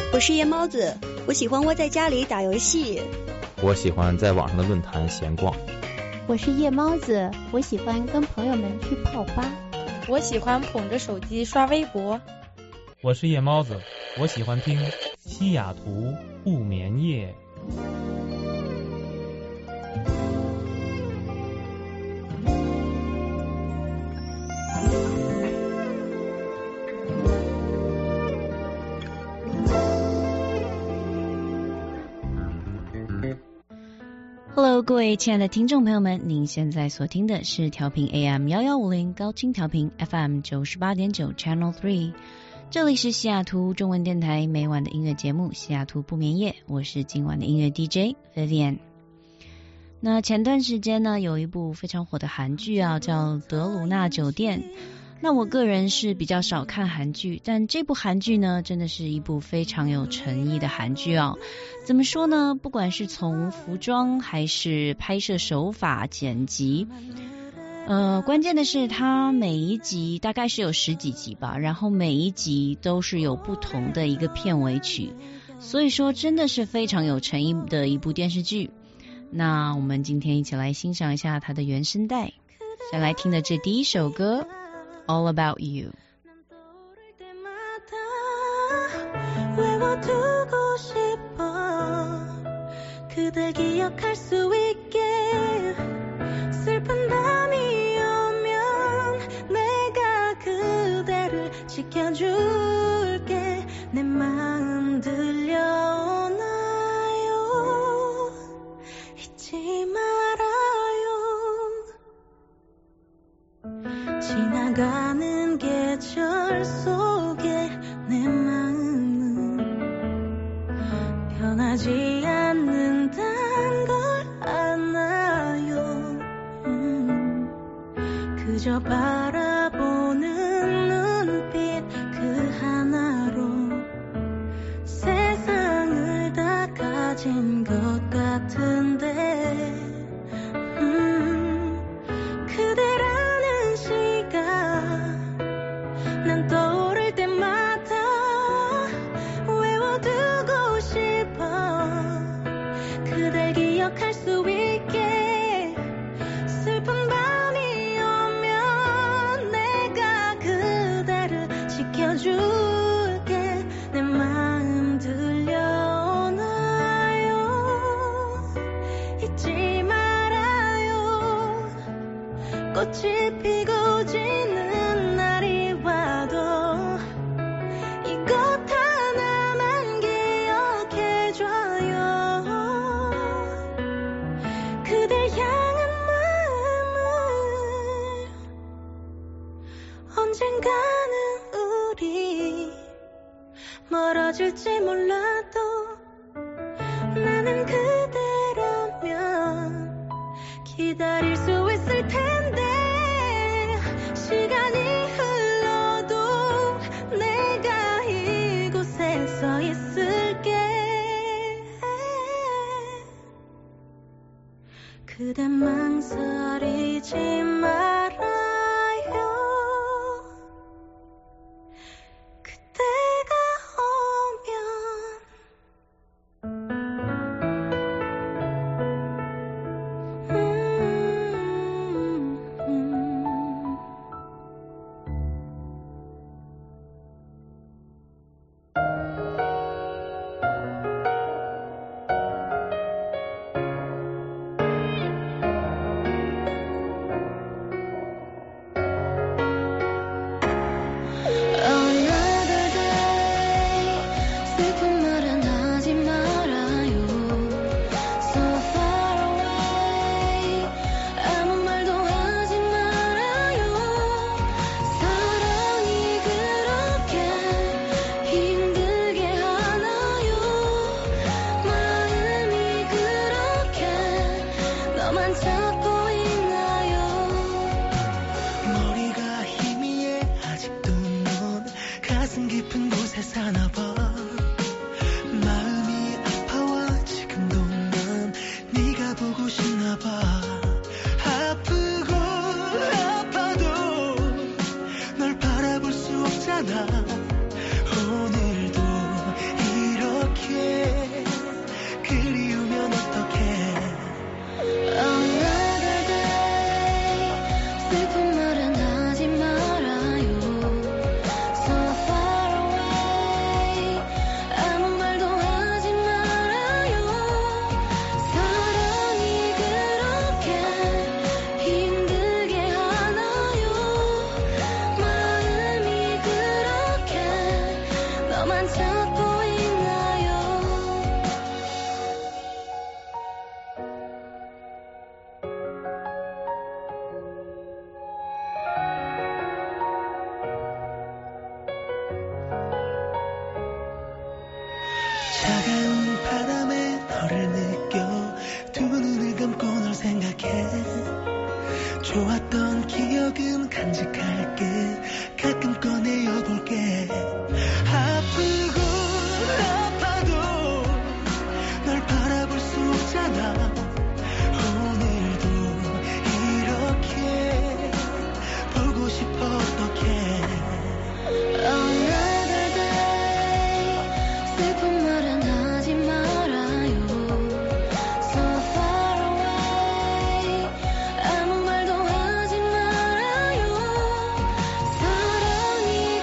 我是夜猫子，我喜欢窝在家里打游戏。 我喜欢在网上的论坛闲逛。 我是夜猫子，我喜欢跟朋友们去泡吧。 我喜欢捧着手机刷微博。 我是夜猫子，我喜欢听西雅图不眠夜。 Hello， 各位亲爱的听众朋友们，您现在所听的是调频 AM1150 高清调频 FM 98.9 Channel 3， 这里是西雅图中文电台每晚的音乐节目西雅图不眠夜，我是今晚的音乐 DJ Vivian。 那前段时间呢，有一部非常火的韩剧啊，叫德鲁纳酒店。那我个人是比较少看韩剧，但这部韩剧呢，真的是一部非常有诚意的韩剧啊。怎么说呢？不管是从服装还是拍摄手法、剪辑，关键的是它每一集大概是有10几集吧，然后每一集都是有不同的一个片尾曲，所以说真的是非常有诚意的一部电视剧。那我们今天一起来欣赏一下它的原声带，先来听的这第一首歌All About You。 외워두고 싶어 그댈 기억할 수 있게 슬픈 밤이 오면 내가 그대를 지켜줄게 내 마음 들려오나요 잊지 말아요 지나가는 계절 속에 내 마음은 변하지 않는단 걸 아나요 그저 바라보는 눈빛 그 하나로 세상을 다 가진 것 같은데 그대라는 시간 난 떠오를 때마다 외워두고 싶어 그댈 기억할 수 있게 슬픈 밤이 오면 내가 그대를 지켜줄게 내 마음 들려오나요 잊지 말아요 꽃이 피고 지는 날이 와도 이것 하나만 기억해줘요 그댈 향한 마음을 언젠가는 우리 멀어질지 몰라도 나는 그대라면 기다릴 수 있을 텐데 시간이 흘러도 내가 이곳에 서 있을게 그댄 망설이지 말아요 그때가 않아 오늘도 이런 찾고 있나요? 차가운 바람에 너를 느껴 두 눈을 감고 널 생각해 좋았던 기억은 간직할게 가끔 꺼내어볼게 아프고 아파도 널 바라볼 수 없잖아 오늘도 이렇게 보고 싶어 어떡해 Another day 슬픈 말은 하지 말아요 So far away 아무 말도 하지 말아요 사랑이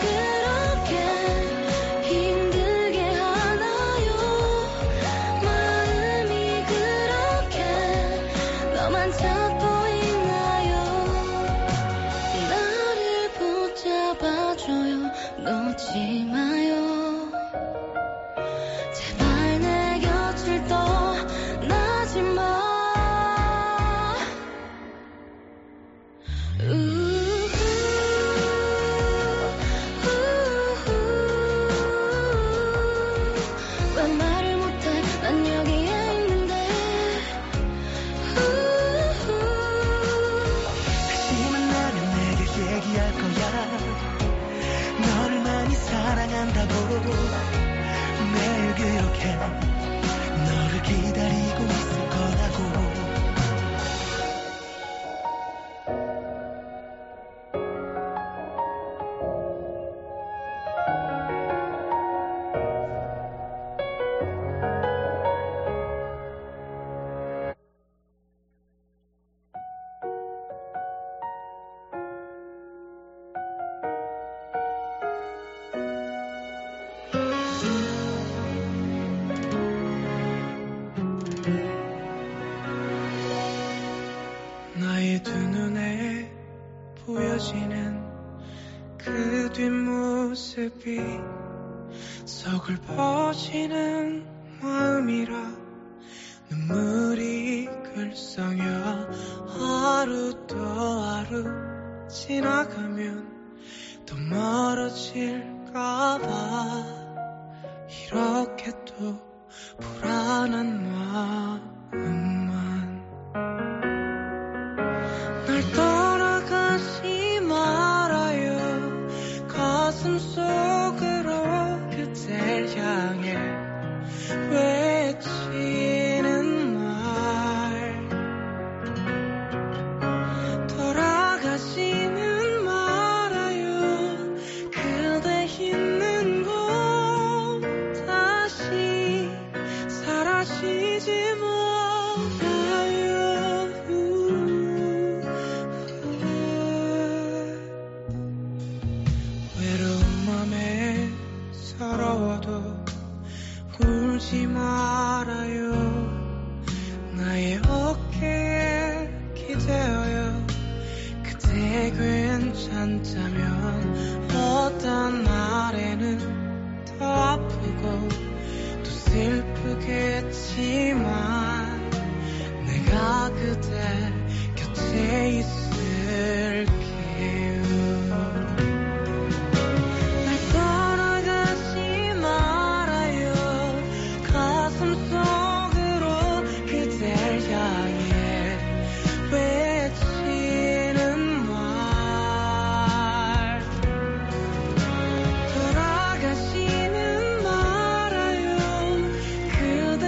그렇게 힘들게 하나요 마음이 그렇게 너만 찾고 있나요 나를 붙잡아줘요 놓지 마요 제발 내 곁을 떠나지 마 왜 말을 못해 난 여기에 있는데 다시 만나면 내게 얘기할 거야 너를 많이 사랑한다고 매일 그렇게 너를 기다리고 있을 거라고 나의 두 눈에 보여지는 그 뒷모습이 서글퍼지는 마음이라 눈물이 글썽여 하루 또 하루 지나가면 더 멀어질까봐 이렇게 또 불안한 마음만 날 떠나가지 말아요 가슴 속으로 그댈 향해 외치는 말 돌아가지는 말아요 그대 있는 곳 다시 사라지지 서러워도 울지 말아요 나의 어깨에 기대어요 그대 괜찮다면 어떤 날에는 더 아프고 또 슬프겠지만 내가 그대 곁에 있을게요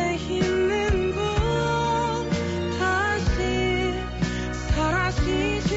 사라지지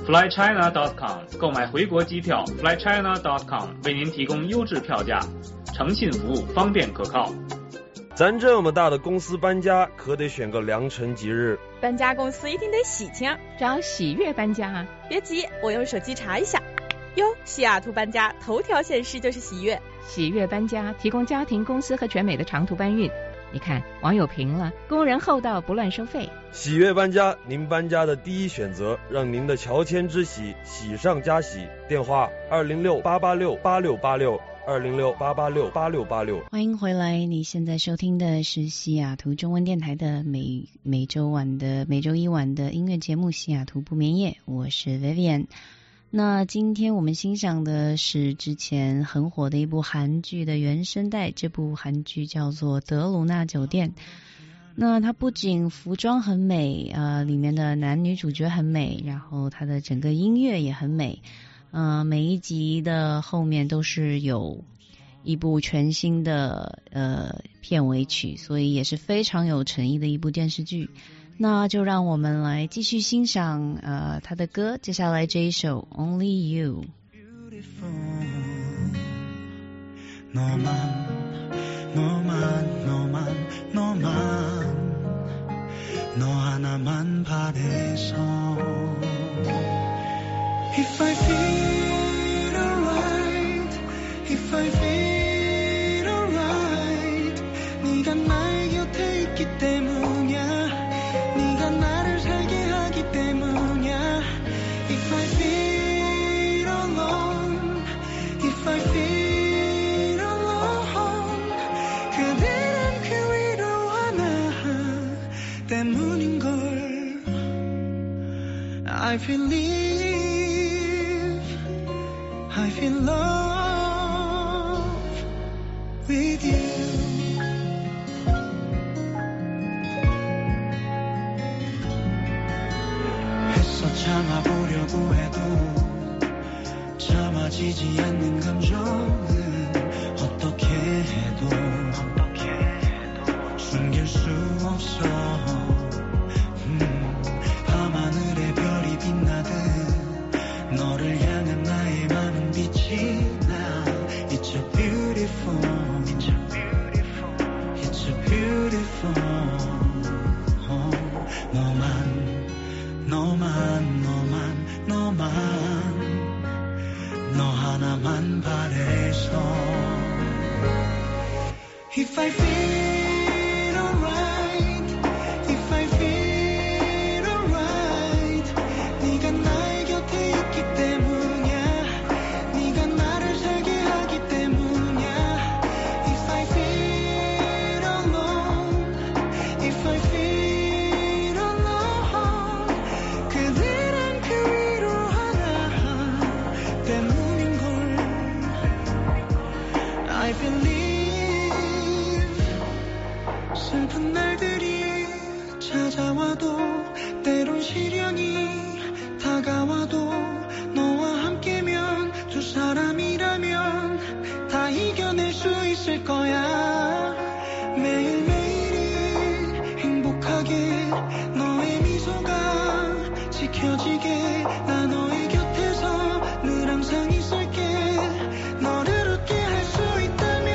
flychina.com 购买回国机票 flychina.com 为您提供优质票价，诚信服务，方便可靠。 咱这么大的公司搬家，可得选个良辰吉日。 搬家公司一定得喜庆， 找喜悦搬家啊！ 别急，我用手机查一下。哟，西雅图搬家头条显示就是喜悦。 喜悦搬家提供家庭、公司和全美的长途搬运。你看，网友评了，工人厚道，不乱收费。 喜悦搬家，您搬家的第一选择，让您的乔迁之喜喜上加喜。电话206-886-8686，206-886-8686。 欢迎回来，你现在收听的是西雅图中文电台的每周一晚的音乐节目《西雅图不眠夜》，我是 Vivian。那今天我们欣赏的是之前很火的一部韩剧的原声带，这部韩剧叫做《德鲁纳酒店》。那它不仅服装很美，里面的男女主角很美，然后它的整个音乐也很美，每一集的后面都是有一部全新的片尾曲，所以也是非常有诚意的一部电视剧。那就让我们来继续欣赏他的歌，接下来这一首 Only You。 너 하나만 바래서 If I feel alright, if I feel alright, 네가 나의 곁에 있기 때문이야, 네가 나를 살게 하기 때문이야. If I feel alone, if I feel alone, 그대란 그 위로 하나 때문인걸. I believe, I feel love with you. 애써 참아보려고 해도 참아지지 않는 감정은 어떻게 해도 숨길 수 없어. 밤하늘에 별이 빛나듯 너를 향한 나의 맘은 빛이 나. It's a beautiful, it's a beautiful, it's a beautiful. 너만 너만 너만 너만 너 하나만 바래서 If I feel alright, if I feel alright, 네가 나의 곁에 있기 때문이야, 네가 나를 살게 하기 때문이야. If I feel alone, if I feel alone, 그대란 그 위로 하나 때문인걸. I believe. 슬픈 날들이 찾아와도 때론 시련이 다가와도 너와 함께면 두 사람이라면 다 이겨낼 수 있을 거야. 매일매일이 행복하게 너의 미소가 지켜지게 나 너의 곁에서 늘 항상 있을게. 너를 웃게 할 수 있다면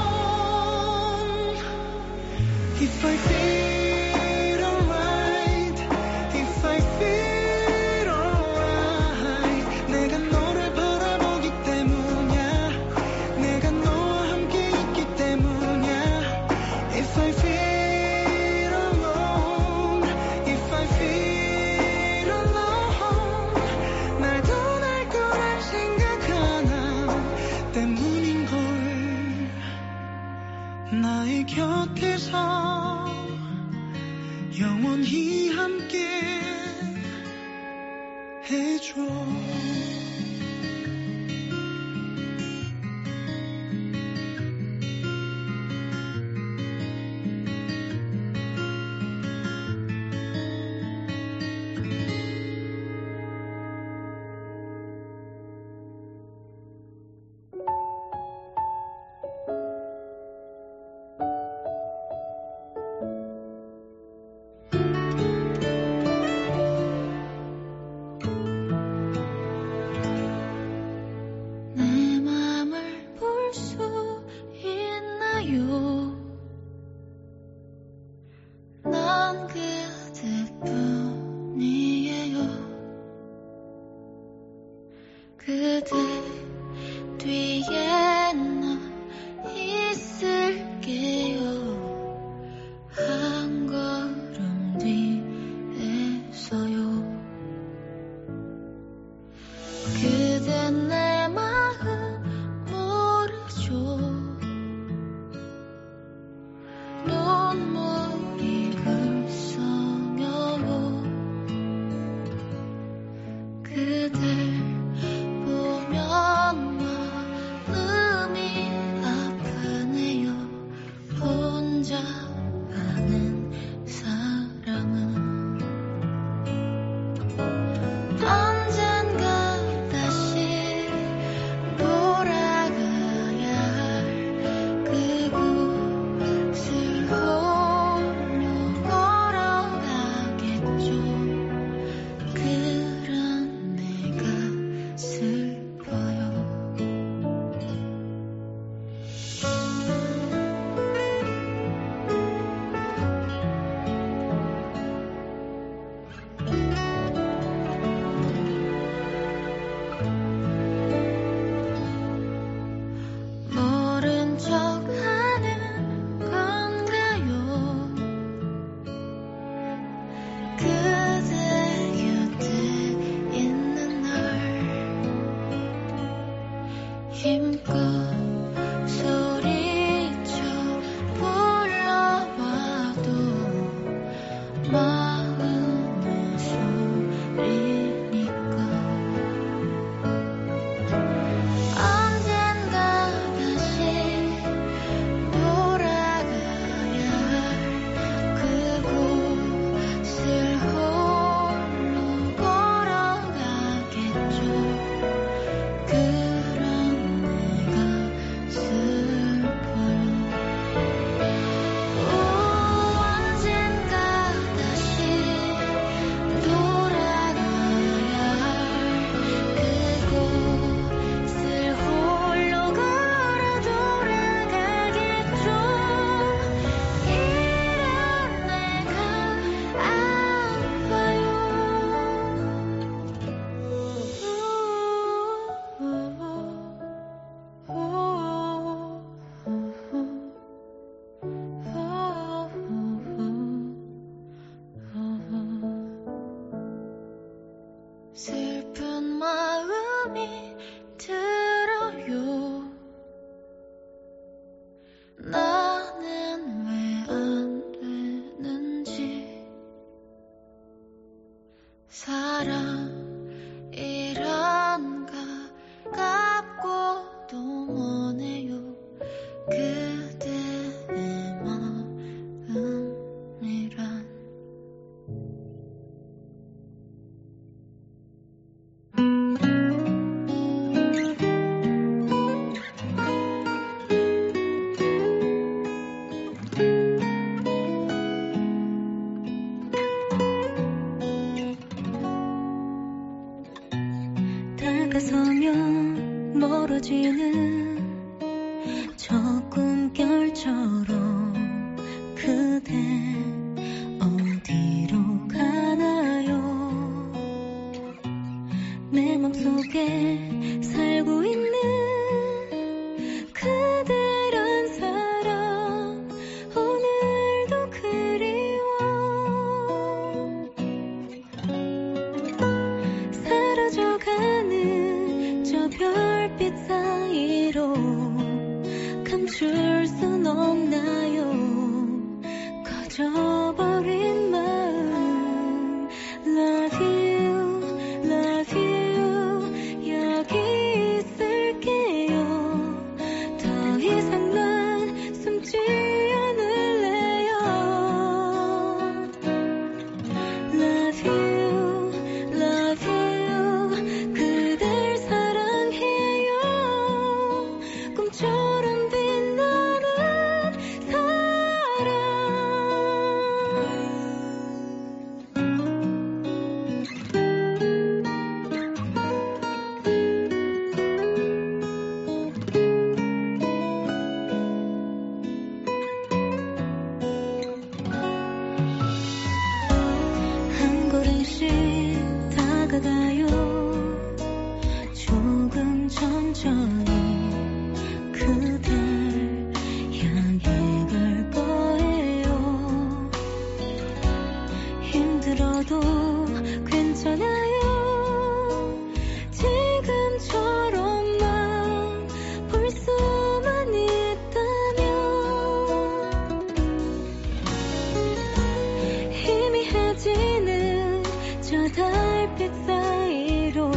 If I feel alright, if I feel alright, 내가 너를 바라보기 때문이야, 내가 너와 함께 있기 때문이야. If I feel alone, if I feel alone, 날 떠날 거란 생각 하나 때문인걸. 나의 곁에서 영원히 함께 해줘. 단 그대뿐이에요. 그대 뒤에 나 있을게요. 한 걸음 뒤에서요. 그대 내 마음 모르죠. 눈물이 흘러요. 그댈 보면 마음이 아프네요. 혼자 하는 사랑은 언젠가 다시 돌아가야 할 그곳을 홀로 걸어가겠죠. 그런 내가 슬퍼요. 모른 척 하는 건가요? 그대 곁에 있는 날 힘껏 소리쳐 불러봐도 마음의 소리니까 언젠가 다시 돌아가야 할 그곳을 홀로 걸어가겠죠. 그런 내가 슬퍼요. 언젠가 다시 돌아가야 할 그곳을 홀로 걸어 돌아가겠죠. 이런 내가 아파요. 슬픈 마음이 들어요. 나는 왜 안 되는지. 사랑이란 가깝고도 머네요. 그대의 마음이란 다가서면 멀어지는 저 꿈결처럼 그대 어디로 가나요? 내 맘속에 살고 있는 그대란 사람 오늘도 그리워. 사라져가는 저 별빛 사이로 감출 순 없나요? 꺼져버린 마음. Love you, love you. 여기 있을게요. 더 이상 난 숨지 않을래요. Love you, love you. 그댈 사랑해요. 꿈처럼 빛나는 사랑. 가다요 조금 천천히 그댈 향해 갈 거예요. 힘들어도 괜찮아요. 지금처럼만 볼 수만 있다면 희미해지는 저 달빛 사이로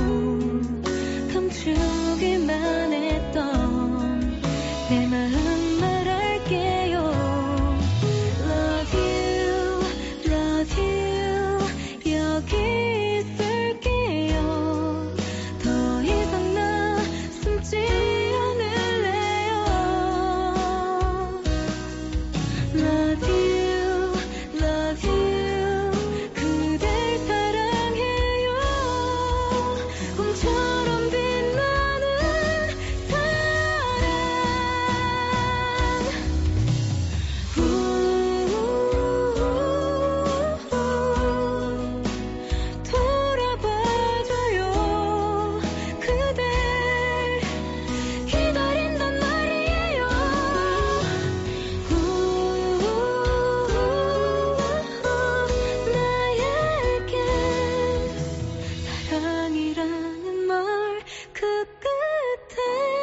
감추기만 했던 내 마음 말할게요. Love you, love you. 여기 있을게요. 더 이상 나 숨지 않을래요. Love you, love you. 그댈 사랑해요. 꿈처럼 빛나는 사랑. 돌아봐줘요. 그댈 기다린단 말이에요. 나에겐 사랑이라는 말 그 끝에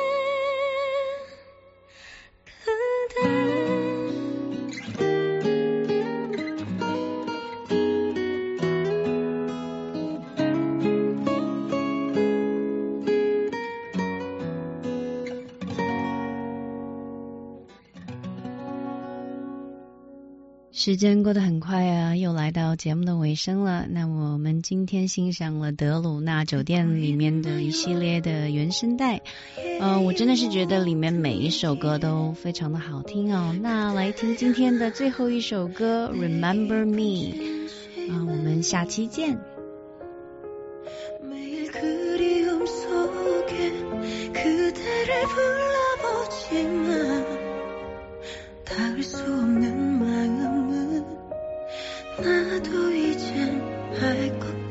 时间过得很快啊，又来到节目的尾声了。那我们今天欣赏了德鲁纳酒店里面的一系列的原声带，我真的是觉得里面每一首歌都非常的好听哦。那来听今天的最后一首歌 Remember Me， 我们下期见。 매일 그리움 속에 그대를 불러보지만 닿을 수 없는 마음은 나도 이젠 알 것